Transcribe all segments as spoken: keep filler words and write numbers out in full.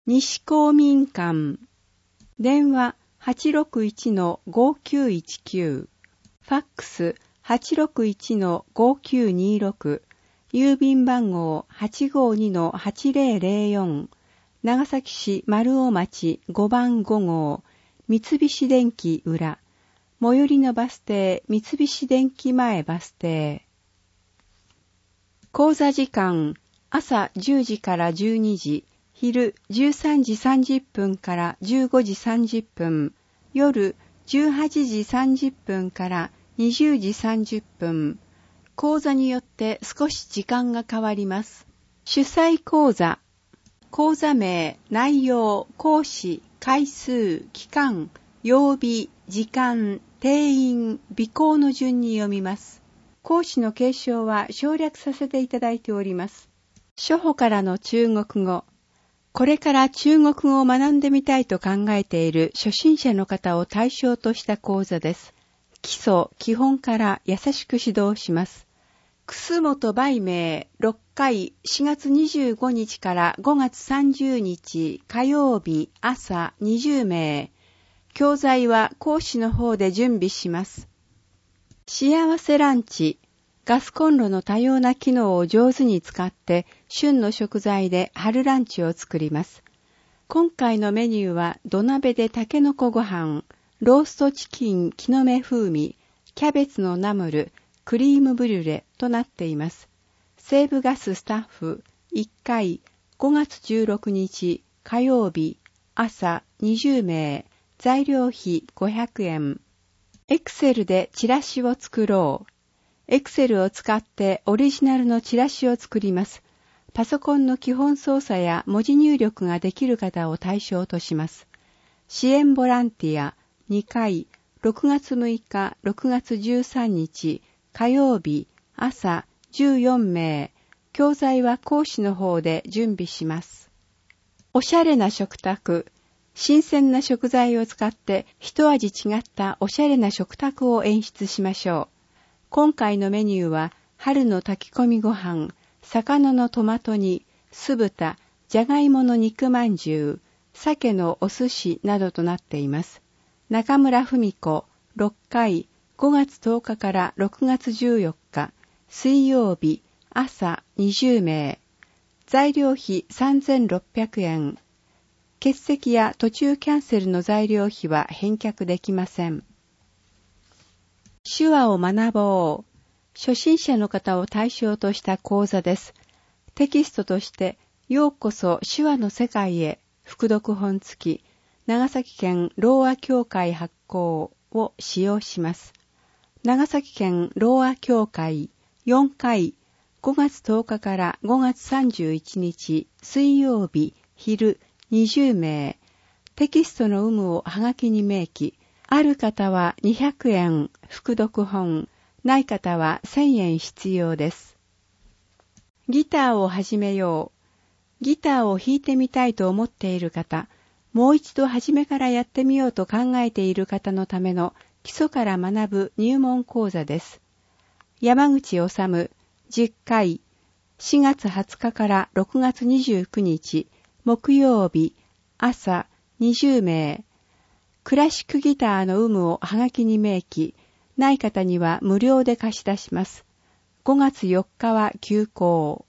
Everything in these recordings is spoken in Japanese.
西公民館。電話 はちろくいちのごきゅういちきゅう。ファックス はちろくいちのごきゅうにろく。郵便番号 はちごにのはちぜろぜろよん。長崎市丸尾町ごばんごごう。三菱電機裏。最寄りのバス停三菱電機前バス停。講座時間朝じゅうじからじゅうにじ。昼じゅうさんじさんじゅっぷんからじゅうごじさんじゅっぷん、夜じゅうはちじさんじゅっぷんからにじゅうじさんじゅっぷん。講座によって少し時間が変わります。主催講座。講座名、内容、講師、回数、期間、曜日、時間、定員、備考の順に読みます。講師の継承は省略させていただいております。初歩からの中国語。これから中国語を学んでみたいと考えている初心者の方を対象とした講座です。基礎、基本から優しく指導します。楠本売名ろっかいしがつにじゅうごにちからごがつさんじゅうにち火曜日朝にじゅうめい。教材は講師の方で準備します。幸せランチ。ガスコンロの多様な機能を上手に使って旬の食材で春ランチを作ります。今回のメニューは土鍋でタケノコご飯、ローストチキン木の芽風味、キャベツのナムル、クリームブリュレとなっています。西部ガススタッフいっかいごがつじゅうろくにち火曜日朝にじゅうめい。材料費ごひゃくえん。エクセルでチラシを作ろう。エクセルを使ってオリジナルのチラシを作ります。パソコンの基本操作や文字入力ができる方を対象とします。支援ボランティアにかいろくがつむいかろくがつじゅうさんにち火曜日朝じゅうよんめい。教材は講師の方で準備します。おしゃれな食卓。新鮮な食材を使って一味違ったおしゃれな食卓を演出しましょう。今回のメニューは春の炊き込みご飯、魚のトマト煮、酢豚、じゃがいもの肉まんじゅう、鮭のお寿司などとなっています。中村文子ろっかいごがつとおかからろくがつじゅうよっか水曜日朝にじゅうめい。材料費さんぜんろっぴゃくえん。欠席や途中キャンセルの材料費は返却できません。手話を学ぼう。初心者の方を対象とした講座です。テキストとして、ようこそ手話の世界へ、副読本付き、長崎県ろうあ協会発行を使用します。長崎県ろうあ協会よんかいごがつとおかからごがつさんじゅういちにち水曜日昼にじゅうめい。テキストの有無をはがきに明記。ある方はにひゃくえん副読本、ない方はせんえん必要です。ギターを始めよう。ギターを弾いてみたいと思っている方、もう一度初めからやってみようと考えている方のための基礎から学ぶ入門講座です。山口治じゅっかいしがつはつかからろくがつにじゅうくにち木曜日朝にじゅうめい。クラシックギターの有無をはがきに明記、ない方には無料で貸し出します。ごがつよっかは休講。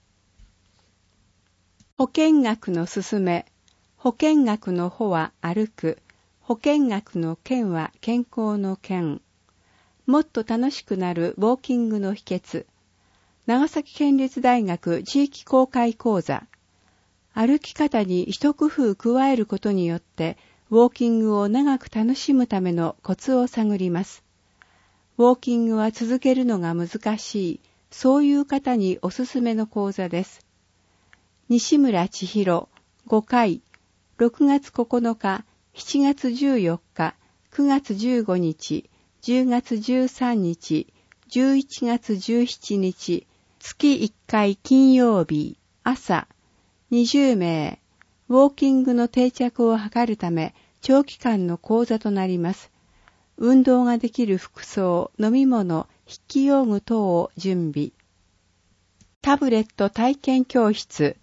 保健学のすすめ。保健学の保は歩く。保健学の健は健康の健。もっと楽しくなるウォーキングの秘訣。長崎県立大学地域公開講座。歩き方に一工夫加えることによって、ウォーキングを長く楽しむためのコツを探ります。ウォーキングは続けるのが難しい、そういう方におすすめの講座です。西村千尋ごかいろくがつここのか、しちがつじゅうよっか、くがつじゅうごにち、じゅうがつじゅうさんにち、じゅういちがつじゅうしちにち、月いっかい金曜日、朝、にじゅうめい。ウォーキングの定着を図るため、長期間の講座となります。運動ができる服装、飲み物、筆記用具等を準備。タブレット体験教室。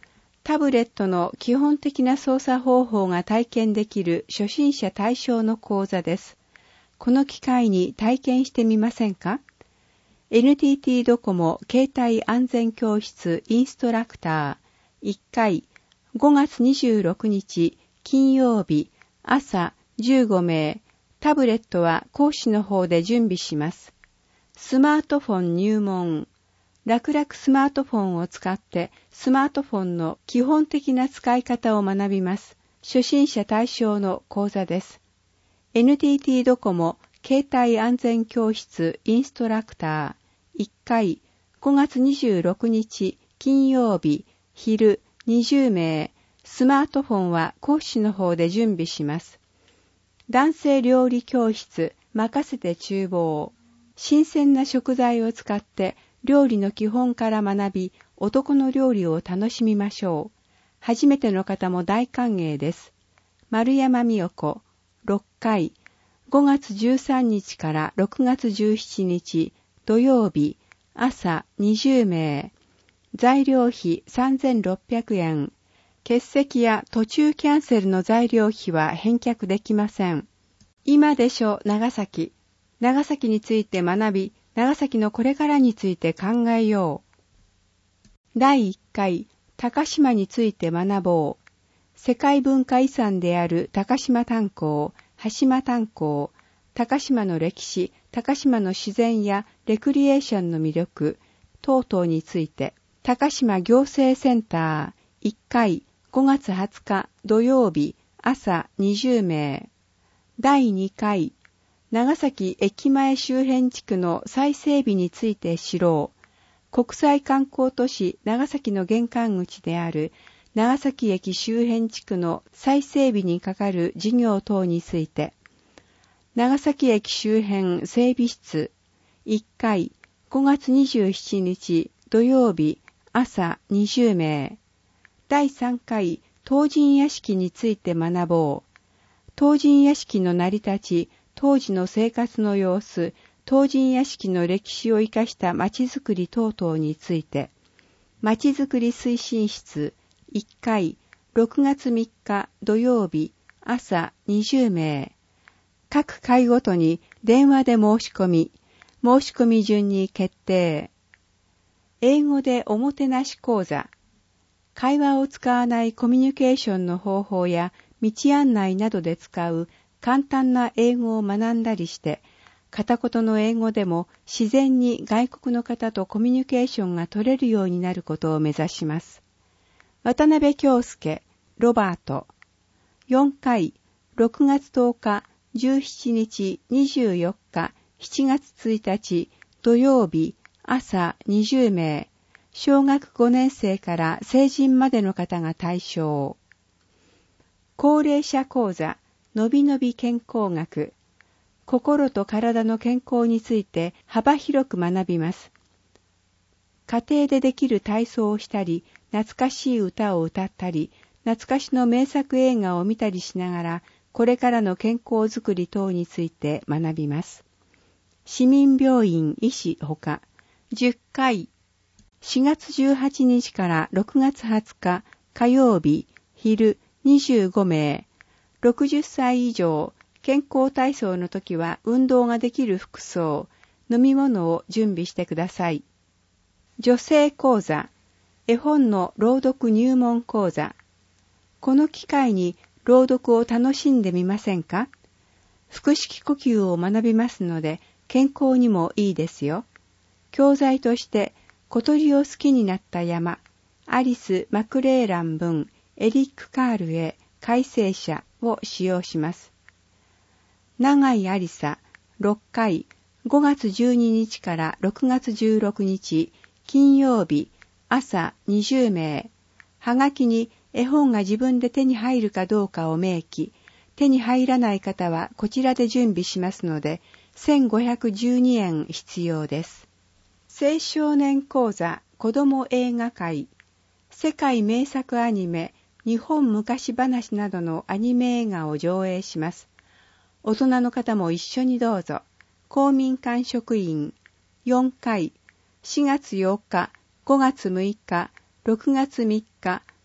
タブレットの基本的な操作方法が体験できる初心者対象の講座です。この機会に体験してみませんか？ エヌティーティー ドコモ携帯安全教室インストラクターいっかいごがつにじゅうろくにち金曜日朝じゅうごめい、タブレットは講師の方で準備します。スマートフォン入門。楽々スマートフォンを使ってスマートフォンの基本的な使い方を学びます。初心者対象の講座です。エヌティーティー ドコモ携帯安全教室インストラクターいっかいごがつにじゅうろくにち金曜日昼にじゅうめい、スマートフォンは講師の方で準備します。男性料理教室任せて厨房。新鮮な食材を使って料理の基本から学び、男の料理を楽しみましょう。初めての方も大歓迎です。丸山美代子ろっかいごがつじゅうさんにちからろくがつじゅうしちにち土曜日朝にじゅうめい。材料費さんぜんろっぴゃくえん。欠席や途中キャンセルの材料費は返却できません。今でしょ長崎。長崎について学び、長崎のこれからについて考えよう。だいいっかい、高島について学ぼう。世界文化遺産である高島炭鉱、羽島炭鉱、高島の歴史、高島の自然やレクリエーションの魅力等々について、高島行政センターいっかいごがつはつか土曜日朝にじゅうめい。だいにかい、長崎駅前周辺地区の再整備について知ろう。国際観光都市長崎の玄関口である長崎駅周辺地区の再整備にかかる事業等について。長崎駅周辺整備室いっかいごがつにじゅうしちにち土曜日朝にじゅうめい。だいさんかい唐人屋敷について学ぼう。唐人屋敷の成り立ち、当時の生活の様子、唐人屋敷の歴史を生かした町づくり等々について。町づくり推進室いっかいろくがつみっか土曜日朝にじゅうめい。各回ごとに電話で申し込み、申し込み順に決定。英語でおもてなし講座。会話を使わないコミュニケーションの方法や道案内などで使う簡単な英語を学んだりして、片言の英語でも自然に外国の方とコミュニケーションが取れるようになることを目指します。渡辺京介、ロバート。よんかい、ろくがつとおか、じゅうしちにち、にじゅうよっか、しちがつついたち、土曜日、朝にじゅうめい。小学ごねんせいから成人までの方が対象。高齢者講座、のびのび健康学。心と体の健康について幅広く学びます。家庭でできる体操をしたり、懐かしい歌を歌ったり、懐かしの名作映画を見たりしながら、これからの健康づくり等について学びます。市民病院医師ほか、じゅっかい、しがつじゅうはちにちからろくがつはつか火曜日、昼にじゅうごめい。ろくじゅっさい以上、健康体操の時は運動ができる服装、飲み物を準備してください。女性講座、絵本の朗読入門講座。この機会に朗読を楽しんでみませんか？腹式呼吸を学びますので健康にもいいですよ。教材として小鳥を好きになった山、アリス・マクレーラン文、エリック・カールへ改正者を使用します。長井ありさろっかいごがつじゅうににちからろくがつじゅうろくにち金曜日朝にじゅうめい。はがきに絵本が自分で手に入るかどうかを明記。手に入らない方はこちらで準備しますのでせんごひゃくじゅうにえん必要です。青少年講座子ども映画会。世界名作アニメ日本昔話などのアニメ映画を上映します。大人の方も一緒にどうぞ。公民館職員よんかい、しがつようか、ごがつむいか、ろくがつみっか、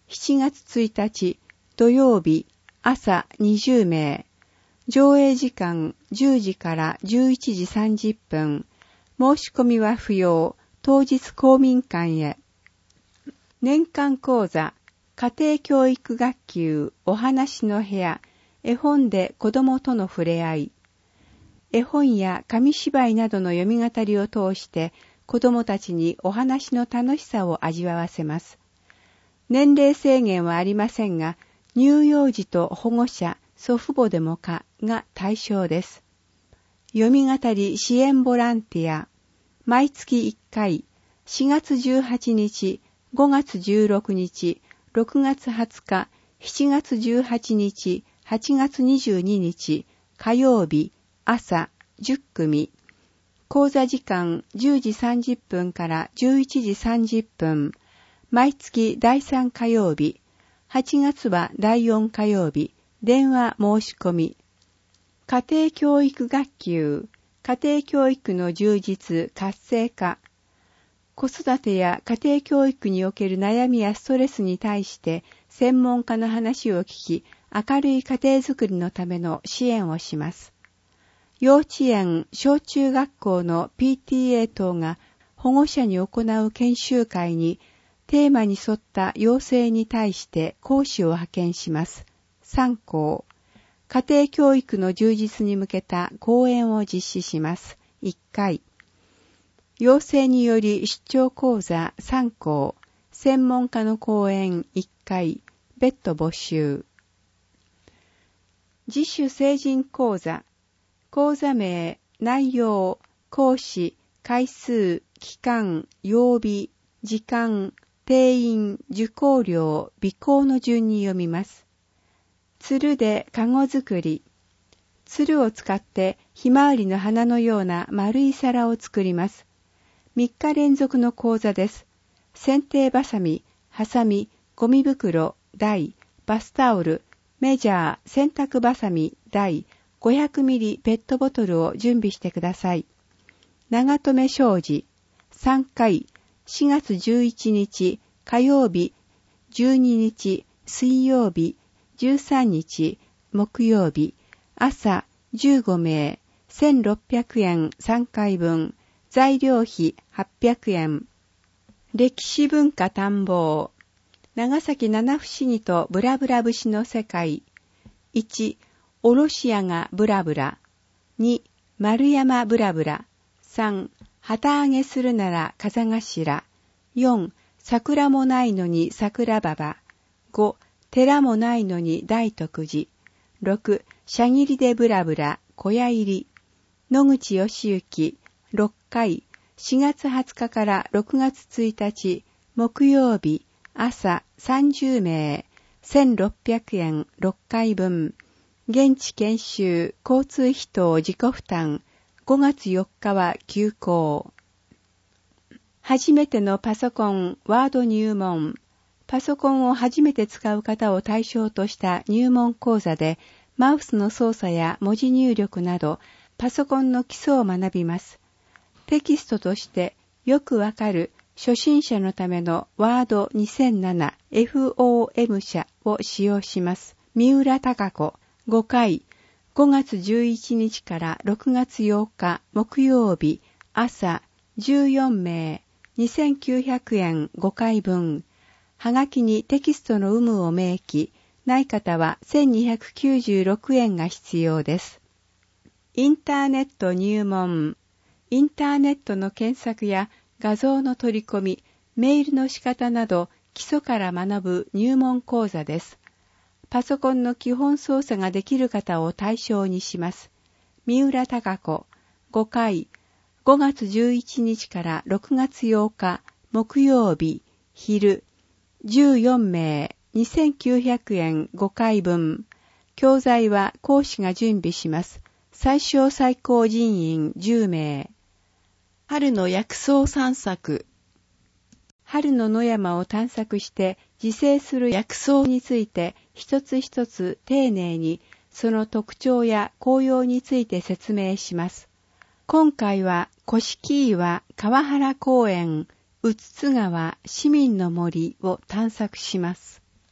しちがつついたち土曜日朝にじゅうめい、上映時間じゅうじからじゅういちじさんじゅっぷん、申し込みは不要、当日公民館へ。年間講座、家庭教育学級お話の部屋、絵本で子供との触れ合い。絵本や紙芝居などの読み語りを通して子供たちにお話の楽しさを味わわせます。年齢制限はありませんが、乳幼児と保護者、祖父母でもかが対象です。読み語り支援ボランティア、毎月いっかい、しがつじゅうはちにち、ごがつじゅうろくにち、ろくがつはつか、しちがつじゅうはちにち、はちがつにじゅうににち、火曜日、朝じゅっくみ。講座時間じゅうじさんじゅっぷんからじゅういちじさんじゅっぷん。毎月だいさん火曜日。はちがつはだいよん火曜日。電話申し込み。家庭教育学級。家庭教育の充実活性化。子育てや家庭教育における悩みやストレスに対して専門家の話を聞き、明るい家庭づくりのための支援をします。幼稚園、小中学校の ピーティーエー 等が保護者に行う研修会にテーマに沿った要請に対して講師を派遣します。さんこう。家庭教育の充実に向けた講演を実施します。いっかい。要請により出張講座さんこう。専門家の講演いっかい。別途募集。自主成人講座。講座名、内容、講師、回数、期間、曜日、時間、定員、受講料、備考の順に読みます。つるでかご作り。つるを使ってひまわりの花のような丸い皿を作ります。みっか連続の講座です。剪定バサミ、ハサミ、ゴミ袋、台、バスタオル、メジャー、洗濯バサミ、台、ごひゃくミリペットボトルを準備してください。長留商事、さんかい、しがつじゅういちにち、火曜日、じゅうににち、水曜日、じゅうさんにち、木曜日、朝じゅうごめい、せんろっぴゃくえんさんかいぶん、材料費はっぴゃくえん。歴史文化探訪、長崎七不思議とブラブラ節の世界。いち、おろし屋がブラブラ。に、丸山ブラブラ。さん、旗揚げするなら風頭。よん、桜もないのに桜馬場。ご、寺もないのに大徳寺。ろく、しゃぎりでブラブラ、小屋入り。野口義行、ろっかい、しがつはつかからろくがつついたち、木曜日、朝さんじゅうめい、せんろっぴゃくえんろっかいぶん。現地研修、交通費等自己負担。ごがつよっかは休校。初めてのパソコン、ワード入門。パソコンを初めて使う方を対象とした入門講座で、マウスの操作や文字入力など、パソコンの基礎を学びます。テキストとしてよくわかる初心者のためのワードにせんなな エフオーエム 社を使用します。三浦貴子、ごかい、ごがつじゅういちにちからろくがつようか木曜日、朝じゅうよんめい、にせんきゅうひゃくえんごかいぶん。はがきにテキストの有無を明記、ない方はせんにひゃくきゅうじゅうろくえんが必要です。インターネット入門。インターネットの検索や画像の取り込み、メールの仕方など基礎から学ぶ入門講座です。パソコンの基本操作ができる方を対象にします。三浦貴子、ごかい、ごがつじゅういちにちからろくがつようか木曜日、昼、じゅうよんめい、にせんきゅうひゃくえんごかいぶん。教材は講師が準備します。最小最高人員じゅうめい。春の薬草散策。春の野山を探索して自生する薬草について一つ一つ丁寧にその特徴や効用について説明します。今回は古式岩川原公園、うつつ川市民の森を探索します。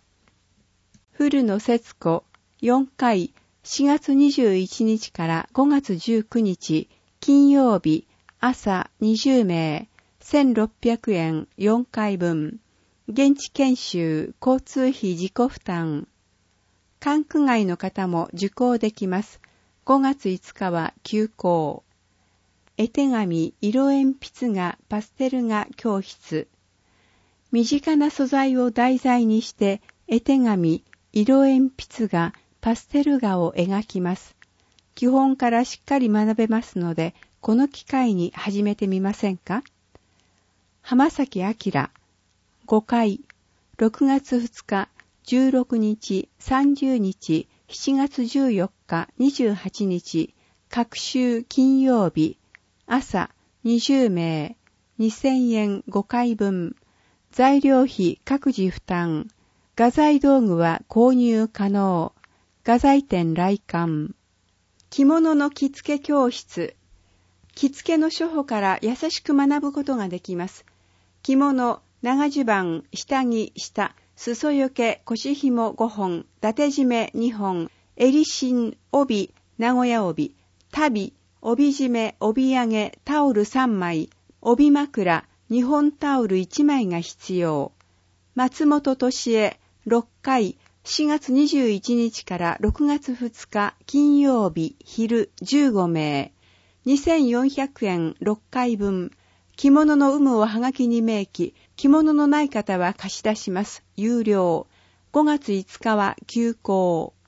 古野節子よんかいしがつにじゅういちにちからごがつじゅうくにち金曜日朝にじゅうめいせんろっぴゃくえんよんかいぶん。現地研修交通費自己負担。管区外の方も受講できます。ごがついつかは休講。絵手紙、色鉛筆画、パステル画教室。身近な素材を題材にして絵手紙、色鉛筆画、パステル画を描きます。基本からしっかり学べますので、この機会に始めてみませんか？浜崎明ごかい、ろくがつふつか、じゅうろくにち、さんじゅうにち、しちがつじゅうよっか、にじゅうはちにち、各週金曜日、朝にじゅうめい、にせんえんごかいぶん、材料費各自負担、画材道具は購入可能、画材店来館。着物の着付け教室。着付けの初歩から優しく学ぶことができます。着物、長襦袢、下着、下、裾よけ、腰紐ごほん、伊達締めにほん、襟芯、帯、名古屋帯、足袋、帯締め、帯揚げ、タオルさんまい、帯枕、日本タオルいちまいが必要。松本敏恵、ろっかい、しがつにじゅういちにちからろくがつふつか、金曜日、昼じゅうごめい、にせんよんひゃくえんろっかいぶん。着物の有無をはがきに明記、着物のない方は貸し出します。有料。ごがついつかは休講。